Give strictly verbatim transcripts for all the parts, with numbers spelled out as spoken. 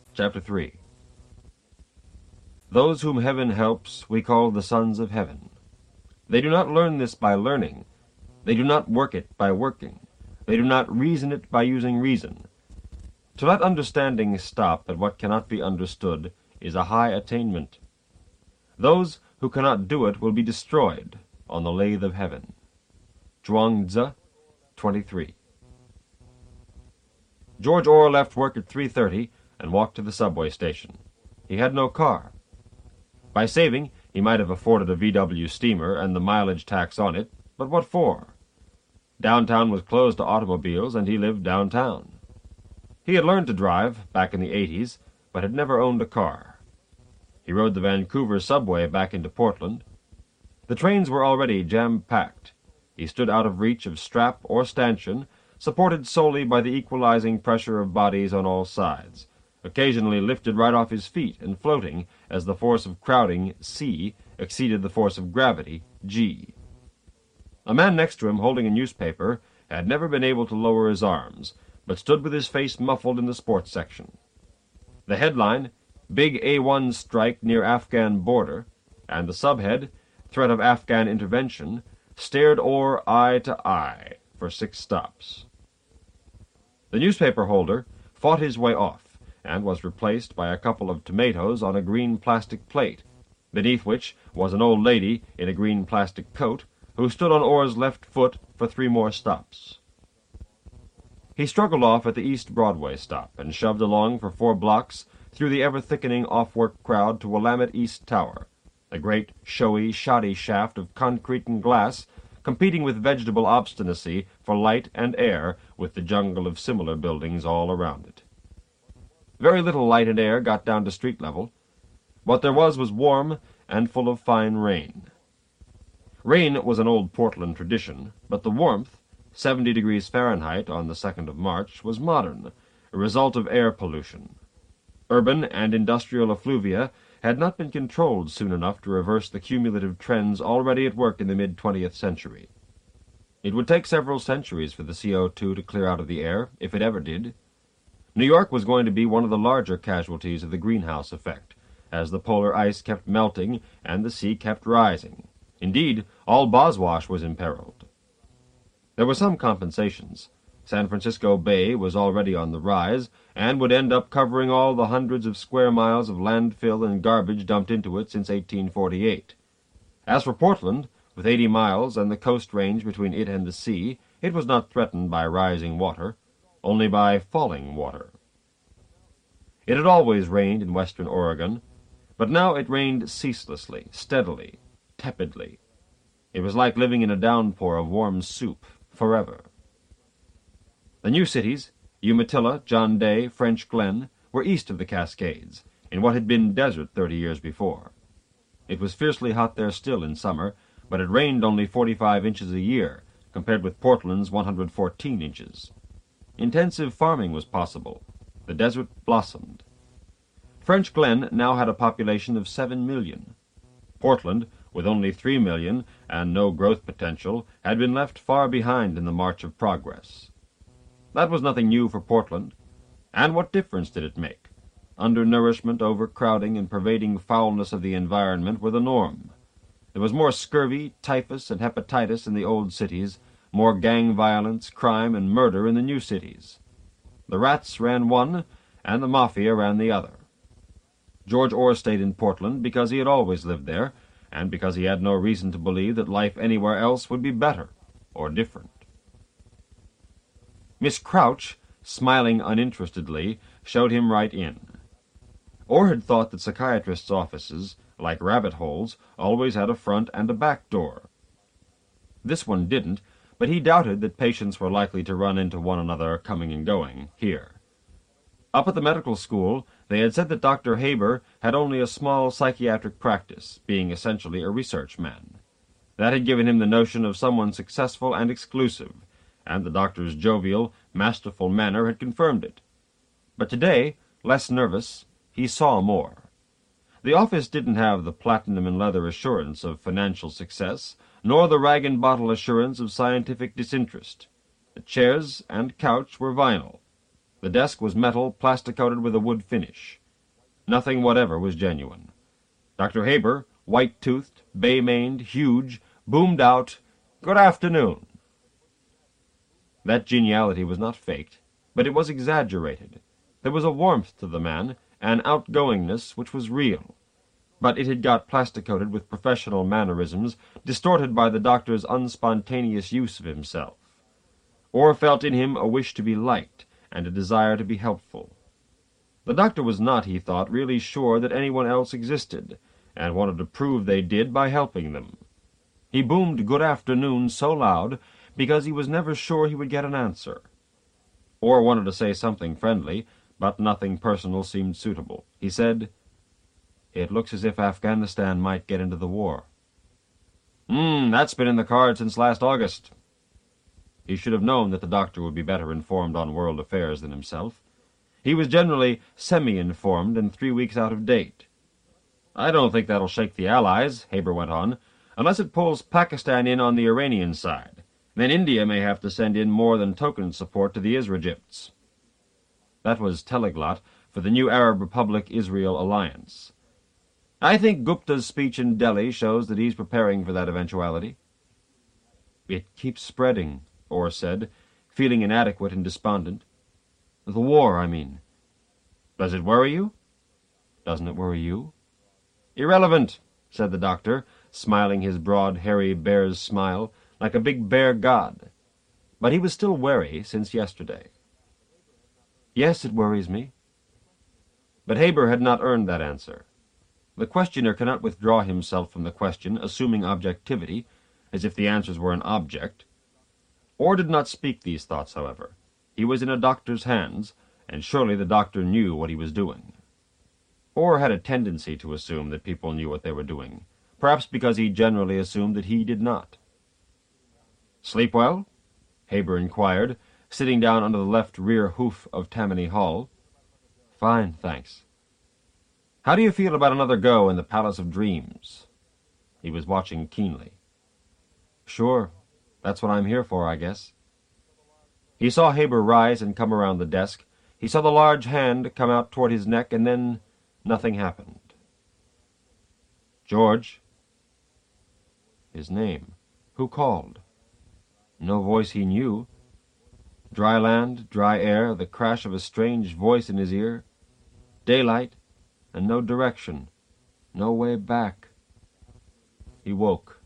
Chapter three. Those whom heaven helps we call the sons of heaven. They do not learn this by learning. They do not work it by working. They do not reason it by using reason. To let understanding stop at what cannot be understood is a high attainment. Those who cannot do it will be destroyed on the lathe of heaven. Zhuangzi, twenty-three. George Orr left work at three thirty and walked to the subway station. He had no car. By saving, he might have afforded a V W steamer and the mileage tax on it, but what for? Downtown was closed to automobiles, and he lived downtown. He had learned to drive back in the eighties, but had never owned a car. He rode the Vancouver subway back into Portland. The trains were already jam-packed. He stood out of reach of strap or stanchion, supported solely by the equalizing pressure of bodies on all sides, occasionally lifted right off his feet and floating as the force of crowding, C, exceeded the force of gravity, G. A man next to him, holding a newspaper, had never been able to lower his arms, but stood with his face muffled in the sports section. The headline, Big A one Strike Near Afghan Border, and the subhead, Threat of Afghan Intervention, stared Orr eye to eye for six stops. The newspaper holder fought his way off, and was replaced by a couple of tomatoes on a green plastic plate, beneath which was an old lady in a green plastic coat, who stood on Orr's left foot for three more stops. He struggled off at the East Broadway stop, and shoved along for four blocks through the ever-thickening off-work crowd to Willamette East Tower, a great, showy, shoddy shaft of concrete and glass, competing with vegetable obstinacy for light and air with the jungle of similar buildings all around it. Very little light and air got down to street level. What there was was warm and full of fine rain. Rain was an old Portland tradition, but the warmth, seventy degrees Fahrenheit on the second of March, was modern, a result of air pollution. Urban and industrial effluvia had not been controlled soon enough to reverse the cumulative trends already at work in the mid-twentieth century. It would take several centuries for the C O two to clear out of the air, if it ever did. New York was going to be one of the larger casualties of the greenhouse effect, as the polar ice kept melting and the sea kept rising. Indeed, all Boswash was imperiled. There were some compensations. San Francisco Bay was already on the rise, and would end up covering all the hundreds of square miles of landfill and garbage dumped into it since eighteen forty-eight. As for Portland, with eighty miles and the coast range between it and the sea, it was not threatened by rising water, only by falling water. It had always rained in western Oregon, but now it rained ceaselessly, steadily, tepidly. It was like living in a downpour of warm soup, forever. The new cities, Umatilla, John Day, French Glen, were east of the Cascades, in what had been desert thirty years before. It was fiercely hot there still in summer, but it rained only forty-five inches a year, compared with Portland's one hundred fourteen inches. Intensive farming was possible. The desert blossomed. French Glen now had a population of seven million. Portland, with only three million and no growth potential, had been left far behind in the march of progress. That was nothing new for Portland. And what difference did it make? Undernourishment, overcrowding, and pervading foulness of the environment were the norm. There was more scurvy, typhus, and hepatitis in the old cities, more gang violence, crime, and murder in the new cities. The rats ran one, and the mafia ran the other. George Orr stayed in Portland because he had always lived there, and because he had no reason to believe that life anywhere else would be better or different. Miss Crouch, smiling uninterestedly, showed him right in. Orr had thought that psychiatrists' offices, like rabbit holes, always had a front and a back door. This one didn't, but he doubted that patients were likely to run into one another coming and going here. Up at the medical school, they had said that Doctor Haber had only a small psychiatric practice, being essentially a research man. That had given him the notion of someone successful and exclusive, and the doctor's jovial, masterful manner had confirmed it. But today, less nervous, he saw more. The office didn't have the platinum and leather assurance of financial success, nor the rag-and-bottle assurance of scientific disinterest. The chairs and couch were vinyl. The desk was metal, plastic-coated with a wood finish. Nothing whatever was genuine. Doctor Haber, white-toothed, bay-maned, huge, boomed out, "Good afternoon." That geniality was not faked, but it was exaggerated. There was a warmth to the man, an outgoingness which was real. But it had got plasticoated with professional mannerisms, distorted by the doctor's unspontaneous use of himself. Orr felt in him a wish to be liked, and a desire to be helpful. The doctor was not, he thought, really sure that anyone else existed, and wanted to prove they did by helping them. He boomed "Good afternoon" so loud because he was never sure he would get an answer. Orr wanted to say something friendly, but nothing personal seemed suitable. He said, "It looks as if Afghanistan might get into the war." Hmm, that's been in the cards since last August." He should have known that the doctor would be better informed on world affairs than himself. He was generally semi-informed and three weeks out of date. "I don't think that'll shake the Allies," Haber went on, "unless it pulls Pakistan in on the Iranian side. Then India may have to send in more than token support to the Israjipts." That was teleglot for the new Arab Republic-Israel alliance. "I think Gupta's speech in Delhi shows that he's preparing for that eventuality." "It keeps spreading," Orr said, feeling inadequate and despondent. "The war, I mean." "Does it worry you?" "Doesn't it worry you?" "Irrelevant," said the doctor, smiling his broad, hairy bear's smile, like a big bear god. But he was still wary since yesterday. "Yes, it worries me." But Haber had not earned that answer. The questioner cannot withdraw himself from the question, assuming objectivity, as if the answers were an object. Orr did not speak these thoughts, however. He was in a doctor's hands, and surely the doctor knew what he was doing. Orr had a tendency to assume that people knew what they were doing, perhaps because he generally assumed that he did not. "Sleep well?" Haber inquired, sitting down under the left rear hoof of Tammany Hall. "Fine, thanks." "How do you feel about another go in the Palace of Dreams?" He was watching keenly. "Sure. That's what I'm here for, I guess." He saw Haber rise and come around the desk. He saw the large hand come out toward his neck, and then nothing happened. "George." His name. Who called? No voice he knew. Dry land, dry air, the crash of a strange voice in his ear. Daylight, and no direction, no way back. He woke.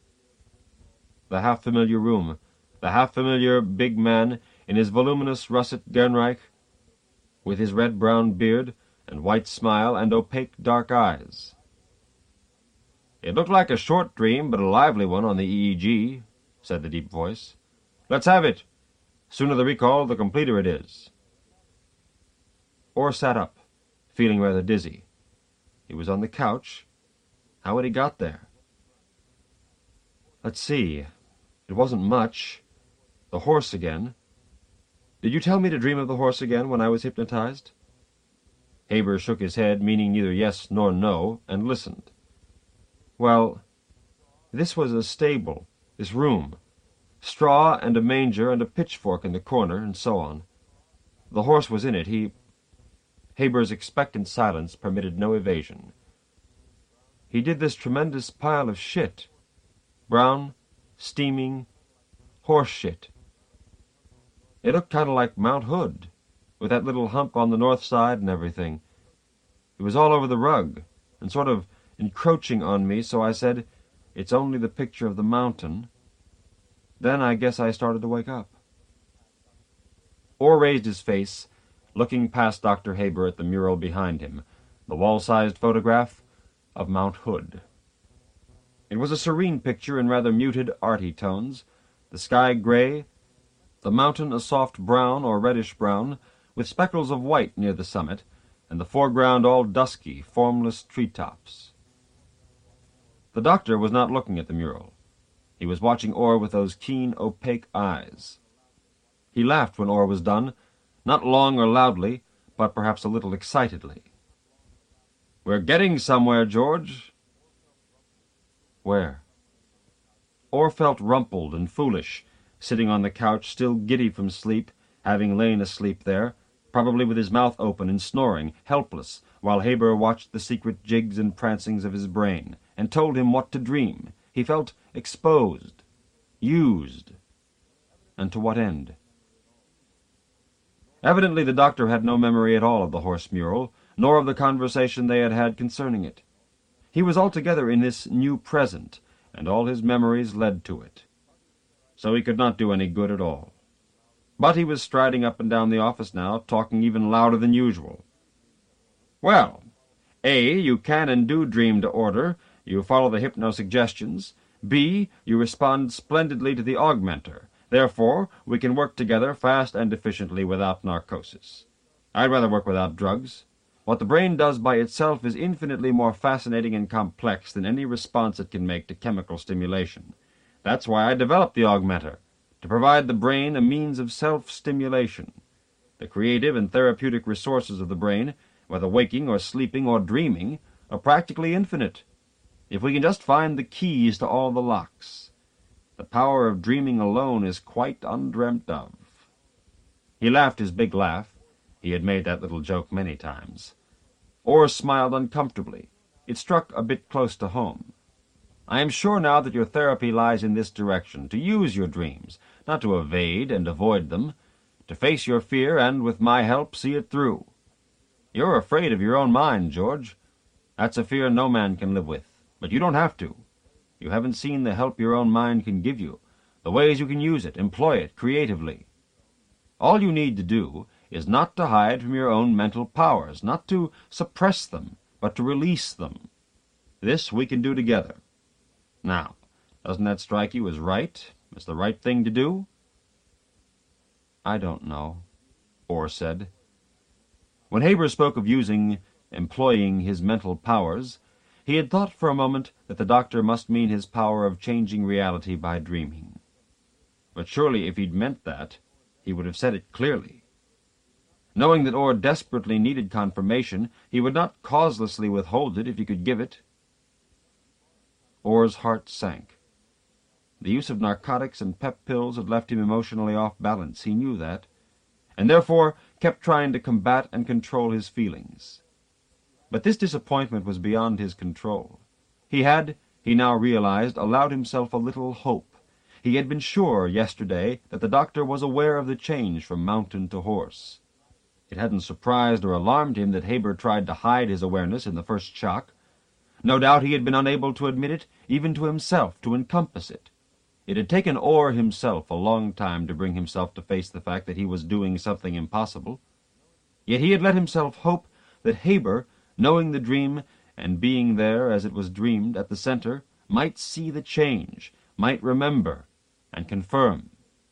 The half-familiar room, the half-familiar big man in his voluminous russet Gernreich, with his red-brown beard and white smile and opaque dark eyes. "It looked like a short dream, but a lively one on the E E G, said the deep voice. "Let's have it. Sooner the recall, the completer it is." Orr sat up, feeling rather dizzy. He was on the couch. How had he got there? Let's see. It wasn't much. The horse again. Did you tell me to dream of the horse again when I was hypnotized? Haber shook his head, meaning neither yes nor no, and listened. Well, this was a stable, this room. Straw and a manger and a pitchfork in the corner, and so on. The horse was in it. He... Haber's expectant silence permitted no evasion. He did this tremendous pile of shit. Brown, steaming, horse shit. It looked kind of like Mount Hood, with that little hump on the north side and everything. It was all over the rug, and sort of encroaching on me, so I said, "It's only the picture of the mountain." Then I guess I started to wake up. Orr raised his face, looking past Doctor Haber at the mural behind him, the wall-sized photograph of Mount Hood. It was a serene picture in rather muted, arty tones, the sky gray, the mountain a soft brown or reddish-brown, with speckles of white near the summit, and the foreground all dusky, formless treetops. The doctor was not looking at the mural. He was watching Orr with those keen, opaque eyes. He laughed when Orr was done, not long or loudly, but perhaps a little excitedly. "We're getting somewhere, George." Where? Orr felt rumpled and foolish, sitting on the couch, still giddy from sleep, having lain asleep there, probably with his mouth open and snoring, helpless, while Haber watched the secret jigs and prancings of his brain, and told him what to dream. He felt exposed, used. And to what end? Evidently the doctor had no memory at all of the horse mural, nor of the conversation they had had concerning it. He was altogether in this new present, and all his memories led to it. So he could not do any good at all. But he was striding up and down the office now, talking even louder than usual. Well, A, you can and do dream to order. You follow the hypnosuggestions. B, you respond splendidly to the augmenter. Therefore, we can work together fast and efficiently without narcosis. I'd rather work without drugs. What the brain does by itself is infinitely more fascinating and complex than any response it can make to chemical stimulation. That's why I developed the augmenter, to provide the brain a means of self-stimulation. The creative and therapeutic resources of the brain, whether waking or sleeping or dreaming, are practically infinite, if we can just find the keys to all the locks. The power of dreaming alone is quite undreamt of. He laughed his big laugh. He had made that little joke many times. Orr smiled uncomfortably. It struck a bit close to home. I am sure now that your therapy lies in this direction, to use your dreams, not to evade and avoid them, to face your fear and, with my help, see it through. You're afraid of your own mind, George. That's a fear no man can live with, but you don't have to. You haven't seen the help your own mind can give you, the ways you can use it, employ it creatively. All you need to do is not to hide from your own mental powers, not to suppress them, but to release them. This we can do together. Now, doesn't that strike you as right, as the right thing to do? I don't know, Orr said. When Haber spoke of using, employing his mental powers, he had thought for a moment that the doctor must mean his power of changing reality by dreaming. But surely if he'd meant that, he would have said it clearly. Knowing that Orr desperately needed confirmation, he would not causelessly withhold it if he could give it. Orr's heart sank. The use of narcotics and pep pills had left him emotionally off balance. He knew that, and therefore kept trying to combat and control his feelings. But this disappointment was beyond his control. He had, he now realized, allowed himself a little hope. He had been sure yesterday that the doctor was aware of the change from mountain to horse. It hadn't surprised or alarmed him that Haber tried to hide his awareness in the first shock. No doubt he had been unable to admit it, even to himself, to encompass it. It had taken Orr himself a long time to bring himself to face the fact that he was doing something impossible. Yet he had let himself hope that Haber, knowing the dream and being there as it was dreamed at the center, might see the change, might remember and confirm.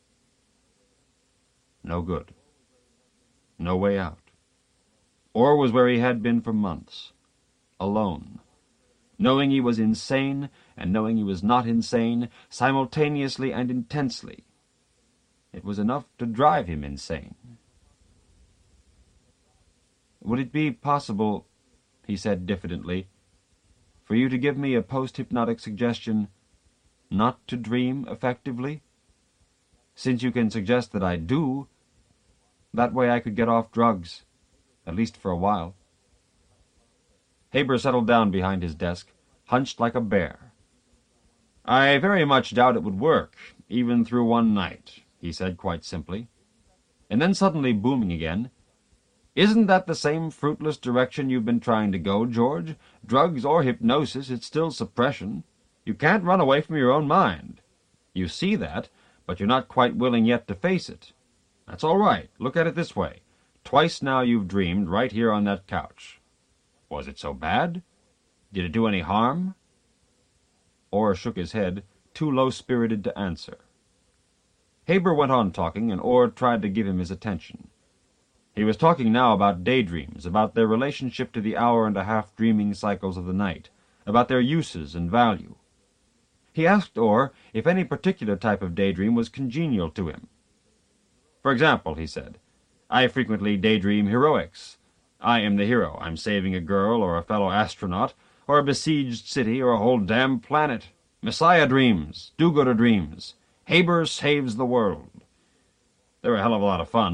No good. No way out. Orr was where he had been for months, alone, knowing he was insane and knowing he was not insane, simultaneously and intensely. It was enough to drive him insane. Would it be possible, he said diffidently, for you to give me a post-hypnotic suggestion not to dream effectively? Since you can suggest that I do, that way I could get off drugs, at least for a while. Haber settled down behind his desk, hunched like a bear. I very much doubt it would work, even through one night, he said quite simply. And then suddenly booming again, Isn't that the same fruitless direction you've been trying to go, George? Drugs or hypnosis, it's still suppression. You can't run away from your own mind. You see that, but you're not quite willing yet to face it. That's all right. Look at it this way. Twice now you've dreamed right here on that couch. Was it so bad? Did it do any harm? Orr shook his head, too low-spirited to answer. Haber went on talking, and Orr tried to give him his attention. He was talking now about daydreams, about their relationship to the hour-and-a-half dreaming cycles of the night, about their uses and value. He asked Orr if any particular type of daydream was congenial to him. For example, he said, I frequently daydream heroics. I am the hero. I'm saving a girl or a fellow astronaut, or a besieged city, or a whole damn planet. Messiah dreams, do-gooder dreams. Haber saves the world. They're a hell of a lot of fun.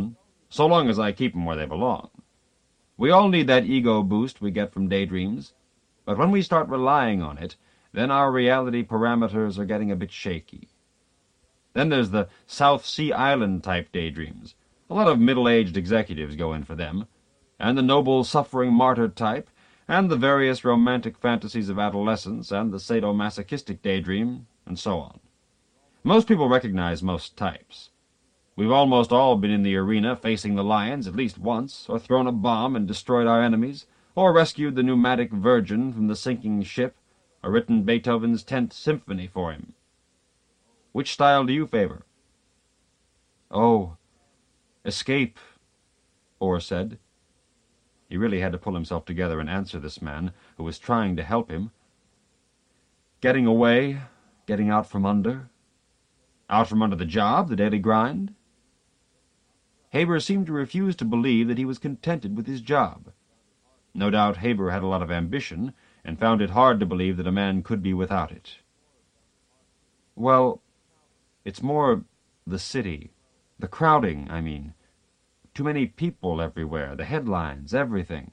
so long as I keep 'em where they belong. We all need that ego boost we get from daydreams, but when we start relying on it, then our reality parameters are getting a bit shaky. Then there's the South Sea Island type daydreams. A lot of middle-aged executives go in for them, and the noble suffering martyr type, and the various romantic fantasies of adolescence, and the sadomasochistic daydream, and so on. Most people recognize most types. We've almost all been in the arena facing the lions at least once, or thrown a bomb and destroyed our enemies, or rescued the pneumatic Virgin from the sinking ship, or written Beethoven's Tenth Symphony for him. Which style do you favor? Oh, escape, Orr said. He really had to pull himself together and answer this man, who was trying to help him. Getting away, getting out from under. Out from under the job, the daily grind? Haber seemed to refuse to believe that he was contented with his job. No doubt Haber had a lot of ambition, and found it hard to believe that a man could be without it. Well, it's more the city. The crowding, I mean. Too many people everywhere, the headlines, everything.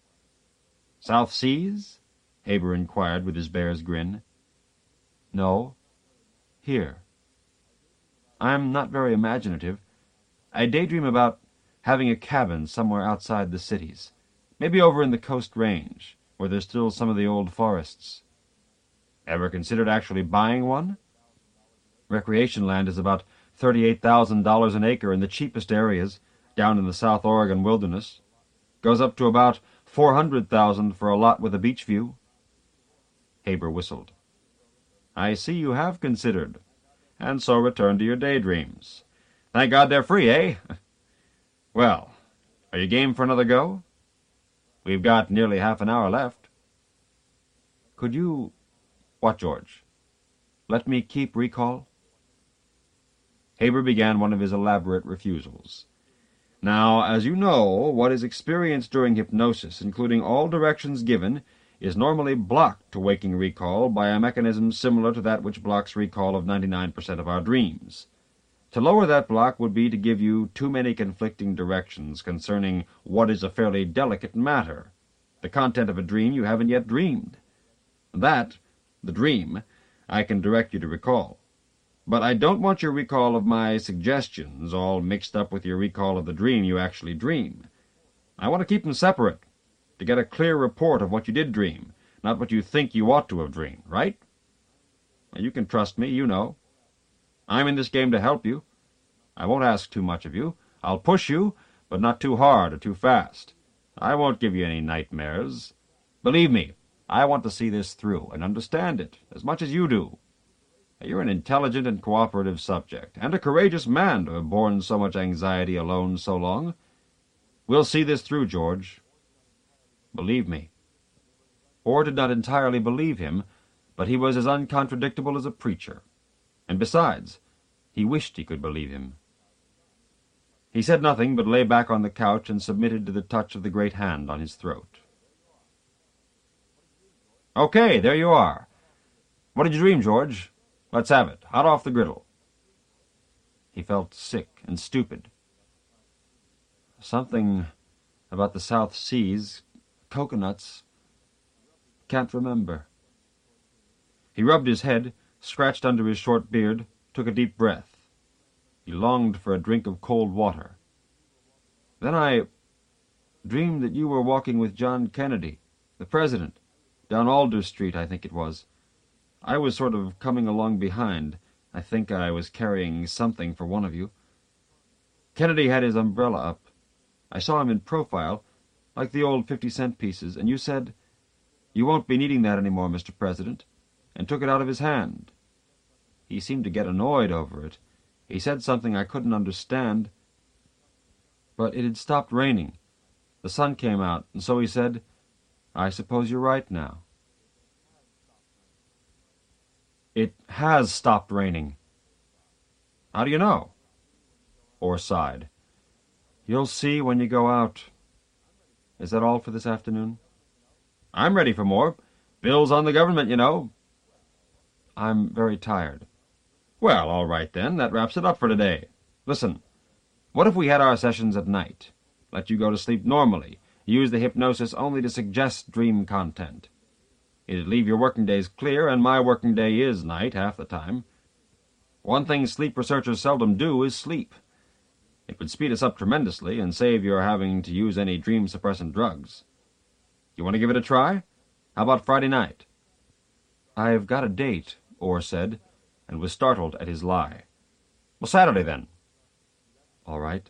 South Seas? Haber inquired with his bear's grin. No. Here. I'm not very imaginative. I daydream about having a cabin somewhere outside the cities, maybe over in the Coast Range, where there's still some of the old forests. Ever considered actually buying one? Recreation land is about thirty-eight thousand dollars an acre in the cheapest areas, down in the South Oregon wilderness. Goes up to about four hundred thousand dollars for a lot with a beach view. Haber whistled. I see you have considered, and so return to your daydreams. Thank God they're free, eh? Well, are you game for another go? We've got nearly half an hour left. Could you... What, George? Let me keep recall? Haber began one of his elaborate refusals. Now, as you know, what is experienced during hypnosis, including all directions given, is normally blocked to waking recall by a mechanism similar to that which blocks recall of ninety-nine percent of our dreams. To lower that block would be to give you too many conflicting directions concerning what is a fairly delicate matter, the content of a dream you haven't yet dreamed. That, the dream, I can direct you to recall. But I don't want your recall of my suggestions all mixed up with your recall of the dream you actually dream. I want to keep them separate, to get a clear report of what you did dream, not what you think you ought to have dreamed, right? You can trust me, you know. I'm in this game to help you. I won't ask too much of you. I'll push you, but not too hard or too fast. I won't give you any nightmares. Believe me, I want to see this through and understand it as much as you do. You're an intelligent and cooperative subject, and a courageous man to have borne so much anxiety alone so long. We'll see this through, George. Believe me. Orr did not entirely believe him, but he was as uncontradictable as a preacher. And besides, he wished he could believe him. He said nothing, but lay back on the couch and submitted to the touch of the great hand on his throat. Okay, there you are. What did you dream, George? Let's have it, hot off the griddle. He felt sick and stupid. Something about the South Seas, coconuts. Can't remember. He rubbed his head, scratched under his short beard, took a deep breath. He longed for a drink of cold water. Then I dreamed that you were walking with John Kennedy, the president, down Alder Street, I think it was. I was sort of coming along behind. I think I was carrying something for one of you. Kennedy had his umbrella up. I saw him in profile, like the old fifty-cent pieces, and you said, "You won't be needing that any more, Mister President," and took it out of his hand. He seemed to get annoyed over it. He said something I couldn't understand. But it had stopped raining. The sun came out, and so he said, "I suppose you're right now." It has stopped raining. How do you know? Orr sighed. You'll see when you go out. Is that all for this afternoon? I'm ready for more. Bill's on the government, you know. I'm very tired. Well, all right then. That wraps it up for today. Listen, What if we had our sessions at night? Let you go to sleep normally. Use the hypnosis only to suggest dream content. It'd leave your working days clear, and my working day is night half the time. One thing sleep researchers seldom do is sleep. It would speed us up tremendously and save your having to use any dream-suppressant drugs. You want to give it a try? How about Friday night? I've got a date, Orr said, and was startled at his lie. Well, Saturday, then. All right.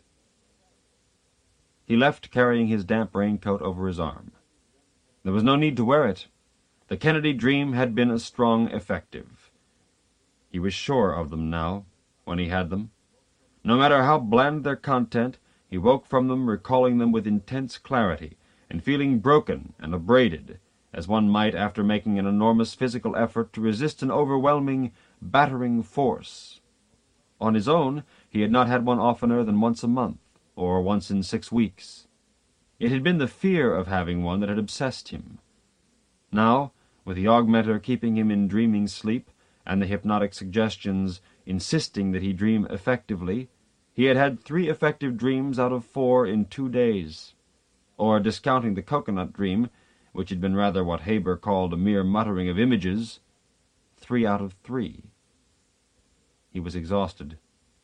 He left, carrying his damp raincoat over his arm. There was no need to wear it. The Kennedy dream had been a strong effective. He was sure of them now, when he had them. No matter how bland their content, he woke from them recalling them with intense clarity, and feeling broken and abraded, as one might after making an enormous physical effort to resist an overwhelming, battering force. On his own, he had not had one oftener than once a month, or once in six weeks. It had been the fear of having one that had obsessed him. Now, with the augmenter keeping him in dreaming sleep, and the hypnotic suggestions insisting that he dream effectively, he had had three effective dreams out of four in two days. Or, discounting the coconut dream, which had been rather what Haber called a mere muttering of images, three out of three. He was exhausted.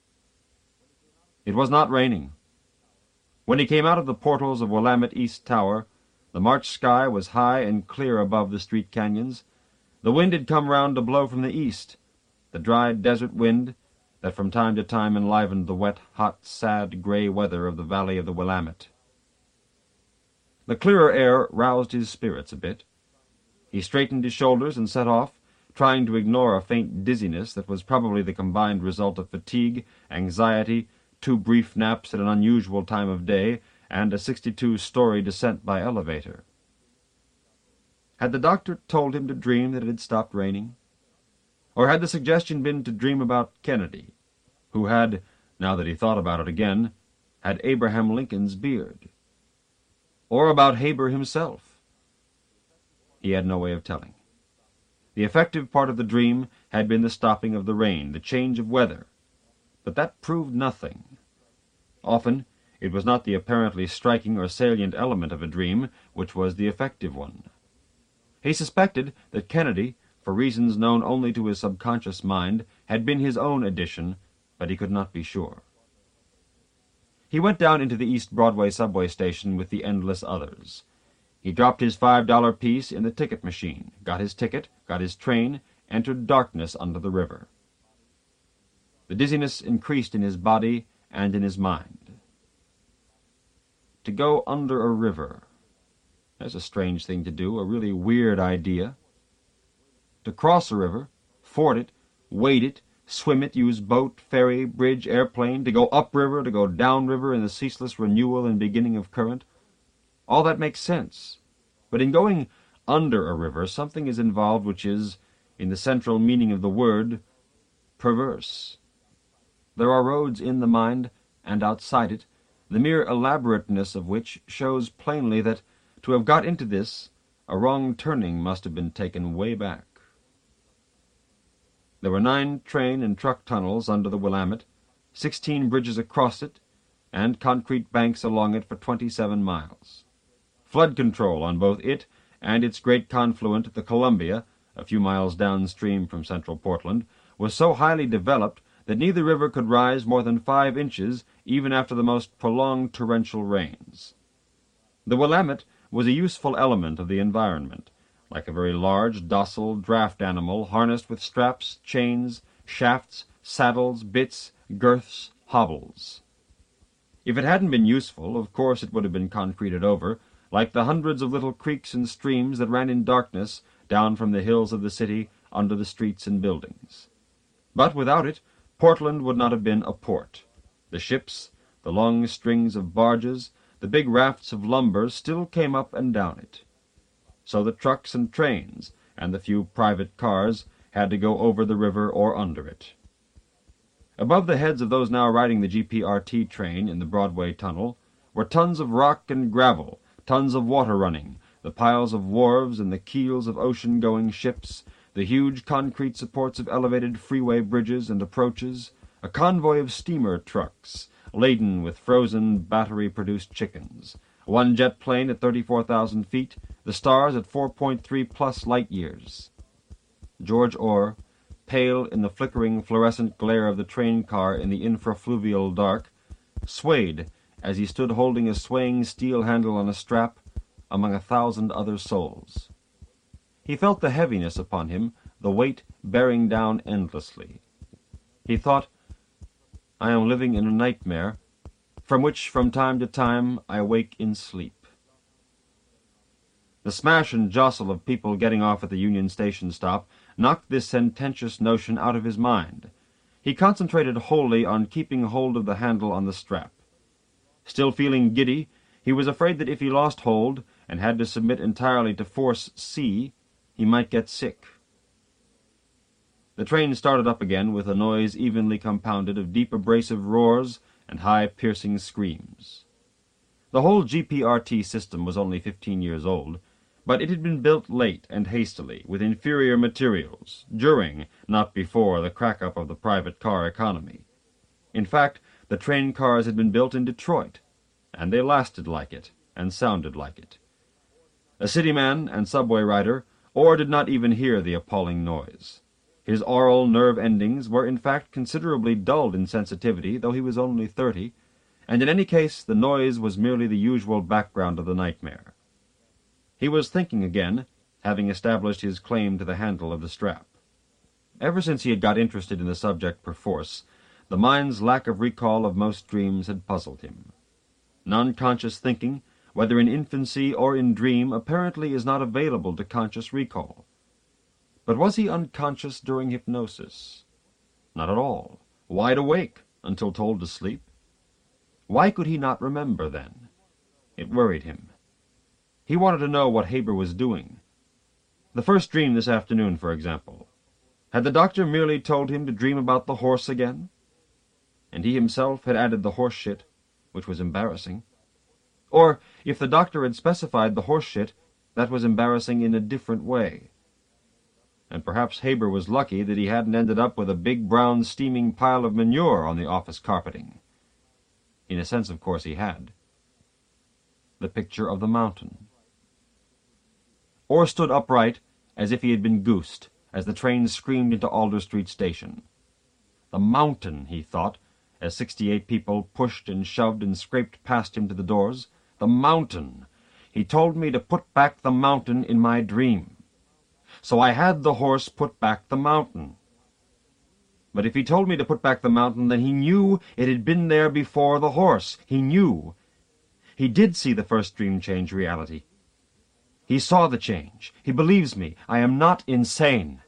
It was not raining. When he came out of the portals of Willamette East Tower, the March sky was high and clear above the street canyons. The wind had come round to blow from the east, the dry desert wind that from time to time enlivened the wet, hot, sad, gray weather of the valley of the Willamette. The clearer air roused his spirits a bit. He straightened his shoulders and set off, trying to ignore a faint dizziness that was probably the combined result of fatigue, anxiety, two brief naps at an unusual time of day, and a sixty-two-story descent by elevator. Had the doctor told him to dream that it had stopped raining? Or had the suggestion been to dream about Kennedy, who had, now that he thought about it again, had Abraham Lincoln's beard? Or about Haber himself? He had no way of telling. The effective part of the dream had been the stopping of the rain, the change of weather. But that proved nothing. Often it was not the apparently striking or salient element of a dream which was the effective one. He suspected that Kennedy, for reasons known only to his subconscious mind, had been his own addition, but he could not be sure. He went down into the East Broadway subway station with the endless others. He dropped his five-dollar piece in the ticket machine, got his ticket, got his train, entered darkness under the river. The dizziness increased in his body and in his mind. To go under a river. That's a strange thing to do, a really weird idea. To cross a river, ford it, wade it, swim it, use boat, ferry, bridge, airplane, to go upriver, to go downriver in the ceaseless renewal and beginning of current. All that makes sense. But in going under a river, something is involved which is, in the central meaning of the word, perverse. There are roads in the mind and outside it, the mere elaborateness of which shows plainly that, to have got into this, a wrong turning must have been taken way back. There were nine train and truck tunnels under the Willamette, sixteen bridges across it, and concrete banks along it for twenty-seven miles. Flood control on both it and its great confluent, the Columbia, a few miles downstream from central Portland, was so highly developed that neither river could rise more than five inches even after the most prolonged torrential rains. The Willamette was a useful element of the environment, like a very large, docile draft animal harnessed with straps, chains, shafts, saddles, bits, girths, hobbles. If it hadn't been useful, of course it would have been concreted over, like the hundreds of little creeks and streams that ran in darkness down from the hills of the city under the streets and buildings. But without it, Portland would not have been a port. The ships, the long strings of barges, the big rafts of lumber still came up and down it. So the trucks and trains, and the few private cars, had to go over the river or under it. Above the heads of those now riding the G P R T train in the Broadway tunnel were tons of rock and gravel, tons of water running, the piles of wharves and the keels of ocean-going ships, the huge concrete supports of elevated freeway bridges and approaches, a convoy of steamer trucks, laden with frozen battery-produced chickens, one jet plane at thirty-four thousand feet, the stars at four point three plus light-years. George Orr, pale in the flickering fluorescent glare of the train car in the infrafluvial dark, swayed as he stood holding a swaying steel handle on a strap among a thousand other souls. He felt the heaviness upon him, the weight bearing down endlessly. He thought, I am living in a nightmare, from which from time to time I wake in sleep. The smash and jostle of people getting off at the Union Station stop knocked this sententious notion out of his mind. He concentrated wholly on keeping hold of the handle on the strap. Still feeling giddy, he was afraid that if he lost hold and had to submit entirely to force C, he might get sick. The train started up again with a noise evenly compounded of deep abrasive roars and high piercing screams. The whole G P R T system was only fifteen years old, but it had been built late and hastily, with inferior materials, during, not before, the crack-up of the private car economy. In fact, the train cars had been built in Detroit, and they lasted like it, and sounded like it. A city man and subway rider, Orr did not even hear the appalling noise. His aural nerve endings were in fact considerably dulled in sensitivity, though he was only thirty, and in any case the noise was merely the usual background of the nightmare. He was thinking again, having established his claim to the handle of the strap. Ever since he had got interested in the subject perforce, the mind's lack of recall of most dreams had puzzled him. Non-conscious thinking, whether in infancy or in dream, apparently is not available to conscious recall. But was he unconscious during hypnosis? Not at all. Wide awake until told to sleep. Why could he not remember then? It worried him. He wanted to know what Haber was doing. The first dream this afternoon, for example. Had the doctor merely told him to dream about the horse again? And he himself had added the horse shit, which was embarrassing. Or, if the doctor had specified the horse shit, that was embarrassing in a different way. And perhaps Haber was lucky that he hadn't ended up with a big brown steaming pile of manure on the office carpeting. In a sense, of course, he had. The picture of the mountain. Orr stood upright, as if he had been goosed, as the train screamed into Alder Street Station. The mountain, he thought, as sixty-eight people pushed and shoved and scraped past him to the doors. The mountain. He told me to put back the mountain in my dream. So I had the horse put back the mountain. But if he told me to put back the mountain, then he knew it had been there before the horse. He knew. He did see the first dream change reality. He saw the change. He believes me. I am not insane.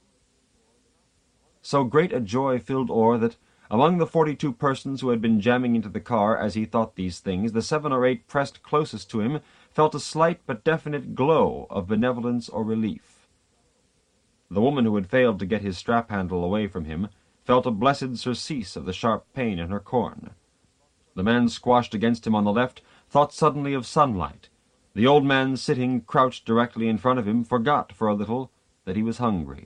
So great a joy filled Orr that, among the forty-two persons who had been jamming into the car as he thought these things, the seven or eight pressed closest to him felt a slight but definite glow of benevolence or relief. The woman who had failed to get his strap handle away from him felt a blessed surcease of the sharp pain in her corn. The man squashed against him on the left thought suddenly of sunlight. The old man sitting crouched directly in front of him forgot for a little that he was hungry.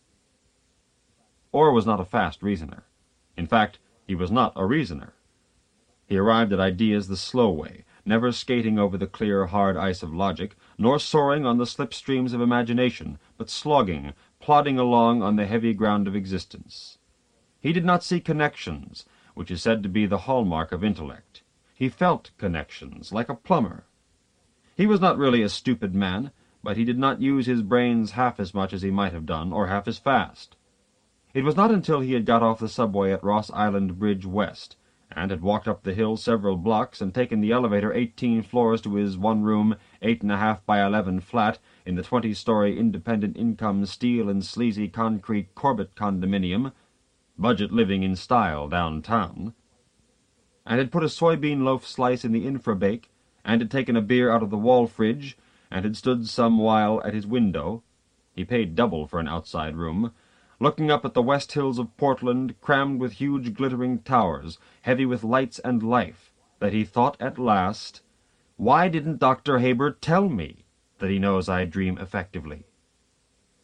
Orr was not a fast reasoner. In fact, he was not a reasoner. He arrived at ideas the slow way, never skating over the clear, hard ice of logic, nor soaring on the slipstreams of imagination, but slogging, plodding along on the heavy ground of existence. He did not see connections, which is said to be the hallmark of intellect. He felt connections, like a plumber. He was not really a stupid man, but he did not use his brains half as much as he might have done, or half as fast. It was not until he had got off the subway at Ross Island Bridge West, and had walked up the hill several blocks and taken the elevator eighteen floors to his one-room, eight-and-a-half by eleven flat in the twenty-story independent-income steel and sleazy concrete Corbett condominium, budget living in style downtown, and had put a soybean loaf slice in the infra-bake, and had taken a beer out of the wall fridge, and had stood some while at his window — he paid double for an outside room — looking up at the west hills of Portland, crammed with huge glittering towers, heavy with lights and life, that he thought at last, why didn't Doctor Haber tell me that he knows I dream effectively?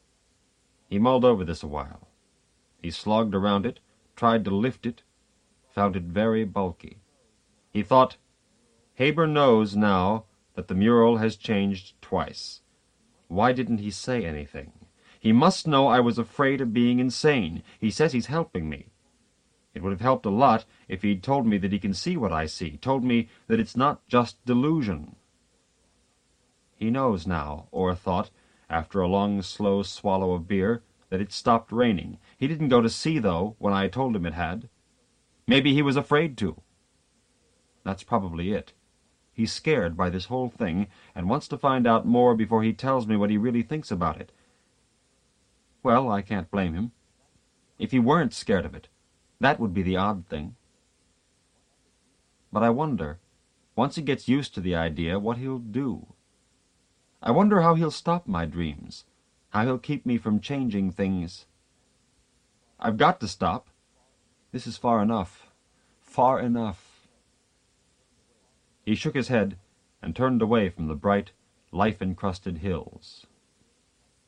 He mulled over this a while. He slogged around it, tried to lift it, found it very bulky. He thought, Haber knows now that the mural has changed twice. Why didn't he say anything? He must know I was afraid of being insane. He says he's helping me. It would have helped a lot if he'd told me that he can see what I see, told me that it's not just delusion. He knows now, Orr thought, after a long, slow swallow of beer, that it stopped raining. He didn't go to see, though, when I told him it had. Maybe he was afraid to. That's probably it. He's scared by this whole thing, and wants to find out more before he tells me what he really thinks about it. Well, I can't blame him. If he weren't scared of it, that would be the odd thing. But I wonder, once he gets used to the idea, what he'll do. I wonder how he'll stop my dreams, how he'll keep me from changing things. I've got to stop. This is far enough, far enough. He shook his head and turned away from the bright, life-encrusted hills.